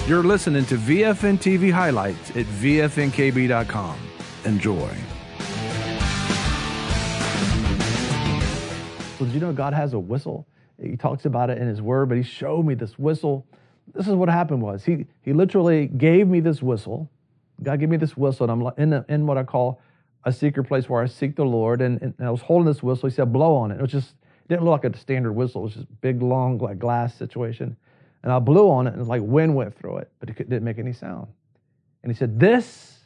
You're listening to VFN TV highlights at VFNKB.com. Enjoy. Well, did you know God has a whistle? He talks about it in His Word, but He showed me this whistle. This is what happened was He literally gave me this whistle. God gave me this whistle, and I'm in what I call a secret place where I seek the Lord, and I was holding this whistle. He said, blow on it. It didn't look like a standard whistle. It was just big, long, like glass situation. And I blew on it, and like wind went through it, but it didn't make any sound. And He said, this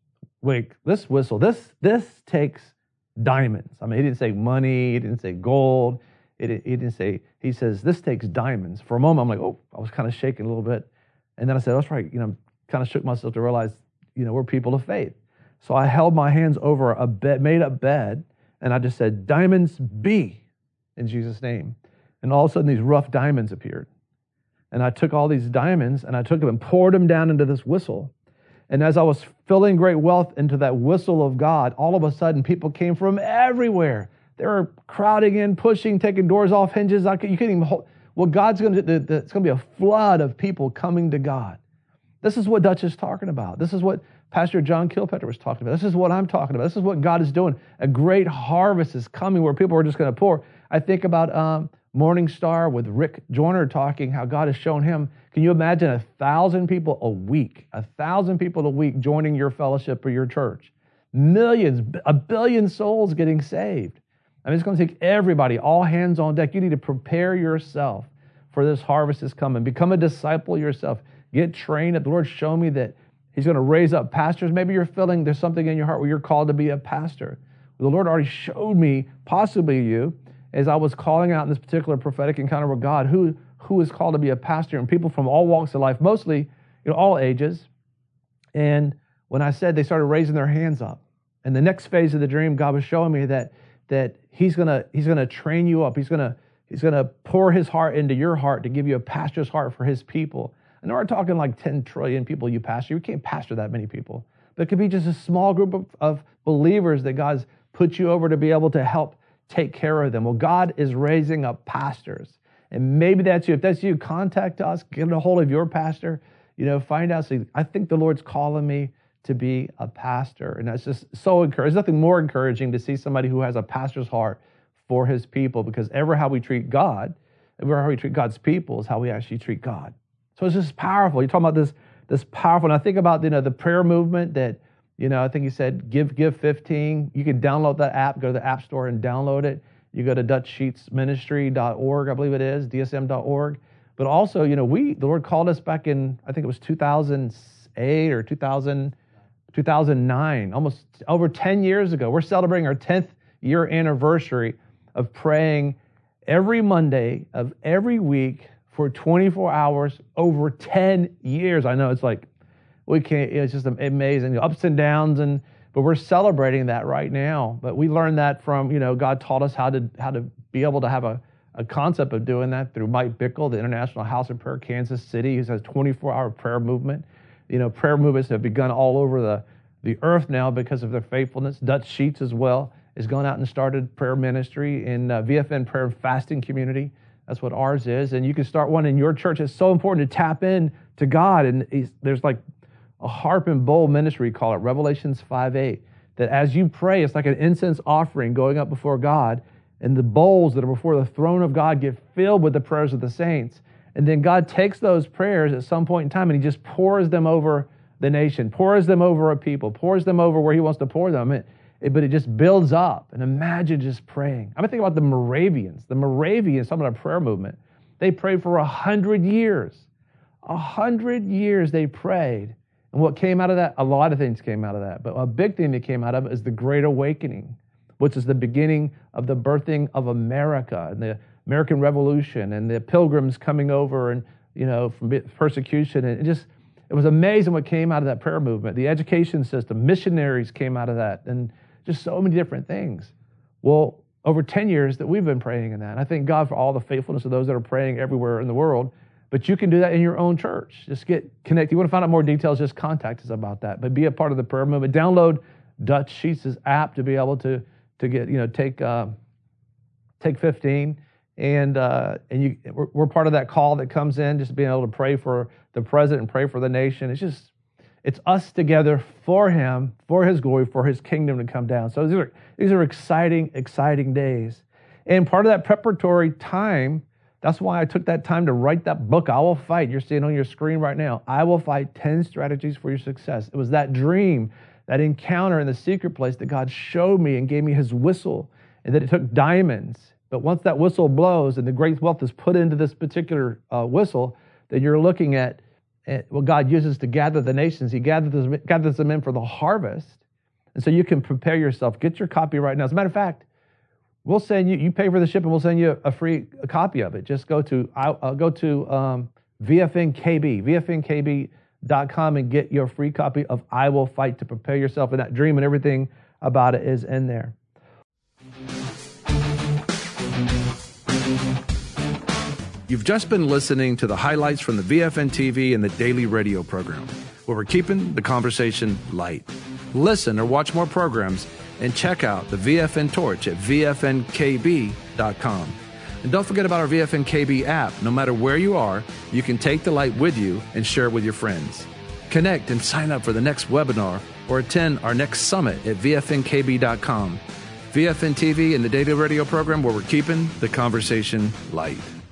whistle, this takes diamonds. I mean, He didn't say money. He didn't say gold. He didn't say, He says, this takes diamonds. For a moment, I'm like, oh, I was kind of shaking a little bit. And then I said, that's right. Kind of shook myself to realize, we're people of faith. So I held my hands over a bed, made up bed, and I just said, diamonds be in Jesus' name. And all of a sudden, these rough diamonds appeared. And I took all these diamonds, and I took them and poured them down into this whistle. And as I was filling great wealth into that whistle of God, all of a sudden, people came from everywhere. They were crowding in, pushing, taking doors off hinges. You couldn't even hold. Well, God's going to do, it's going to be a flood of people coming to God. This is what Dutch is talking about. This is what Pastor John Kilpetter was talking about. This is what I'm talking about. This is what God is doing. A great harvest is coming where people are just going to pour. I think about Morning Star with Rick Joyner talking how God has shown him. Can you imagine 1,000 people a week? 1,000 people a week joining your fellowship or your church. Millions, 1 billion souls getting saved. I mean, it's going to take everybody, all hands on deck. You need to prepare yourself for this harvest is coming. Become a disciple yourself. Get trained. The Lord showed me that He's going to raise up pastors. Maybe you're feeling there's something in your heart where you're called to be a pastor. The Lord already showed me, possibly you, as I was calling out in this particular prophetic encounter with God, who is called to be a pastor, and people from all walks of life, mostly, all ages. And when I said, they started raising their hands up. And the next phase of the dream, God was showing me that He's gonna train you up. He's gonna pour His heart into your heart to give you a pastor's heart for His people. And we're talking like 10 trillion people you pastor. You can't pastor that many people. But it could be just a small group of believers that God's put you over to be able to help take care of them. Well, God is raising up pastors. And maybe that's you. If that's you, contact us, get a hold of your pastor, find out. See, I think the Lord's calling me to be a pastor. And that's just so encouraging. There's nothing more encouraging to see somebody who has a pastor's heart for his people, because ever how we treat God, ever how we treat God's people is how we actually treat God. So it's just powerful. You're talking about this powerful. And I think about, the prayer movement that, I think He said, give 15. You can download that app, go to the App Store and download it. You go to DutchSheetsMinistry.org, I believe it is, DSM.org. But also, the Lord called us back in, I think it was 2008 or 2009, almost over 10 years ago. We're celebrating our 10th year anniversary of praying every Monday of every week for 24 hours over 10 years. I know it's like, it's just amazing, ups and downs, but we're celebrating that right now. But we learned that from, God taught us how to be able to have a concept of doing that through Mike Bickle, the International House of Prayer, Kansas City, who says 24-hour prayer movement. Prayer movements have begun all over the earth now because of their faithfulness. Dutch Sheets as well has gone out and started prayer ministry in VFN Prayer and Fasting Community. That's what ours is. And you can start one in your church. It's so important to tap in to God. And there's like a harp and bowl ministry, call it Revelations 5:8, that as you pray, it's like an incense offering going up before God. And the bowls that are before the throne of God get filled with the prayers of the saints. And then God takes those prayers at some point in time and He just pours them over the nation, pours them over a people, pours them over where He wants to pour them. But it just builds up. And imagine just praying. I'm thinking about the Moravians. The Moravians, some of the prayer movement, they prayed for 100 years. 100 years they prayed. And what came out of that? A lot of things came out of that. But a big thing that came out of it is the Great Awakening, which is the beginning of the birthing of America and the American Revolution and the Pilgrims coming over and, from persecution. And it was amazing what came out of that prayer movement. The education system, missionaries came out of that, and just so many different things. Well, over 10 years that we've been praying in that. And I thank God for all the faithfulness of those that are praying everywhere in the world. But you can do that in your own church. Just get connected. You want to find out more details, just contact us about that. But be a part of the prayer movement. Download Dutch Sheets' app to be able to get, take 15. And we're part of that call that comes in, just being able to pray for the president and pray for the nation. It's us together for him, for his glory, for his kingdom to come down. So these are exciting, exciting days. And part of that preparatory time, that's why I took that time to write that book, I Will Fight. You're seeing on your screen right now. I Will Fight, 10 Strategies for Your Success. It was that dream, that encounter in the secret place that God showed me and gave me his whistle, and that it took diamonds. But once that whistle blows and the great wealth is put into this particular whistle, then you're looking at what God uses to gather the nations. He gathers them in for the harvest. And so you can prepare yourself. Get your copy right now. As a matter of fact, we'll send you pay for the ship and we'll send you a free copy of it. Just go to VFNKB.com and get your free copy of I Will Fight to prepare yourself. And that dream and everything about it is in there. You've just been listening to the highlights from the VFN TV and the daily radio program, where we're keeping the conversation light. Listen or watch more programs and check out the VFN Torch at VFNKB.com. And don't forget about our VFN KB app. No matter where you are, you can take the light with you and share it with your friends. Connect and sign up for the next webinar or attend our next summit at VFNKB.com. VFN TV and the daily radio program, where we're keeping the conversation light.